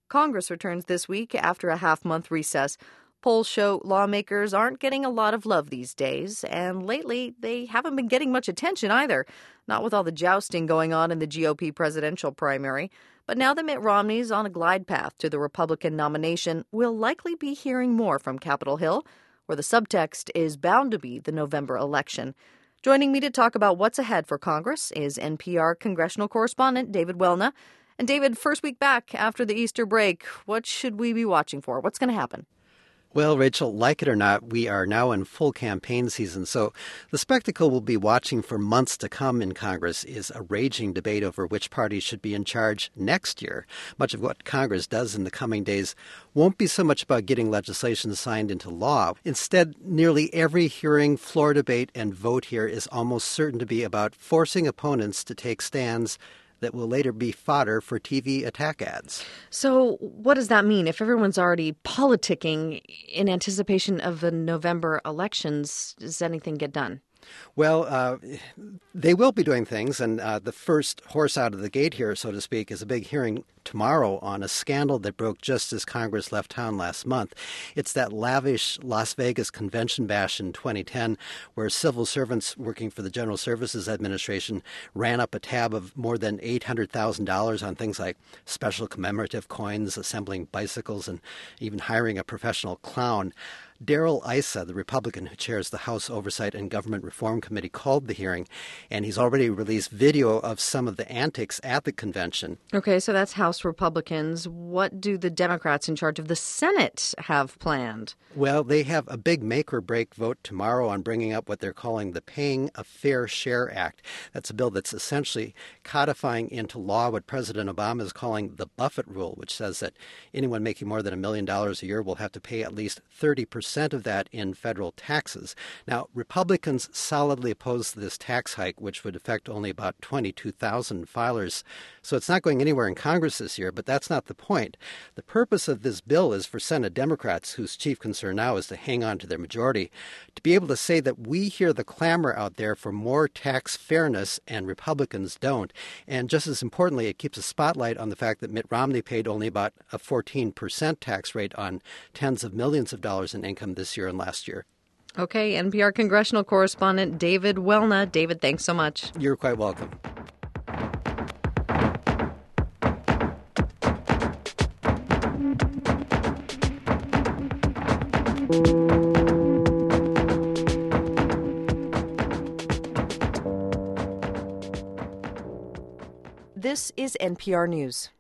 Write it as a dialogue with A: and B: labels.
A: Congress returns this week after a half-month recess. Polls show lawmakers aren't getting a lot of love these days, and lately they haven't been getting much attention either, not with all the jousting going on in the GOP presidential primary. But now that Mitt Romney's on a glide path to the Republican nomination, we'll likely be hearing more from Capitol Hill, where the subtext is bound to be the November election. Joining me to talk about what's ahead for Congress is NPR congressional correspondent David Welna. And David, first week back after the Easter break, what should we be watching for? What's going to happen?
B: Well, Rachel, like it or not, we are now in full campaign season. So the spectacle we'll be watching for months to come in Congress is a raging debate over which party should be in charge next year. Much of what Congress does in the coming days won't be so much about getting legislation signed into law. Instead, nearly every hearing, floor debate, and vote here is almost certain to be about forcing opponents to take stands that will later be fodder for TV attack ads.
A: So what does that mean? If everyone's already politicking in anticipation of the November elections, does anything get done?
B: Well, they will be doing things, and the first horse out of the gate here, so to speak, is a big hearing tomorrow on a scandal that broke just as Congress left town last month. It's that lavish Las Vegas convention bash in 2010 where civil servants working for the General Services Administration ran up a tab of more than $800,000 on things like special commemorative coins, assembling bicycles, and even hiring a professional clown. Darrell Issa, the Republican who chairs the House Oversight and Government Reform Committee, called the hearing, and he's already released video of some of the antics at the convention.
A: Okay, so that's House Republicans. What do the Democrats in charge of the Senate have planned?
B: Well, they have a big make-or-break vote tomorrow on bringing up what they're calling the Paying a Fair Share Act. That's a bill that's essentially codifying into law what President Obama is calling the Buffett rule, which says that anyone making more than $1 million a year will have to pay at least 30% of that in federal taxes. Now, Republicans solidly oppose this tax hike, which would affect only about 22,000 filers. So it's not going anywhere in Congress this year, but that's not the point. The purpose of this bill is for Senate Democrats, whose chief concern now is to hang on to their majority, to be able to say that we hear the clamor out there for more tax fairness and Republicans don't. And just as importantly, it keeps a spotlight on the fact that Mitt Romney paid only about a 14% tax rate on tens of millions of dollars in income this year and last year.
A: Okay, NPR congressional correspondent David Welna. David, thanks so much.
B: You're quite welcome.
A: This is NPR News.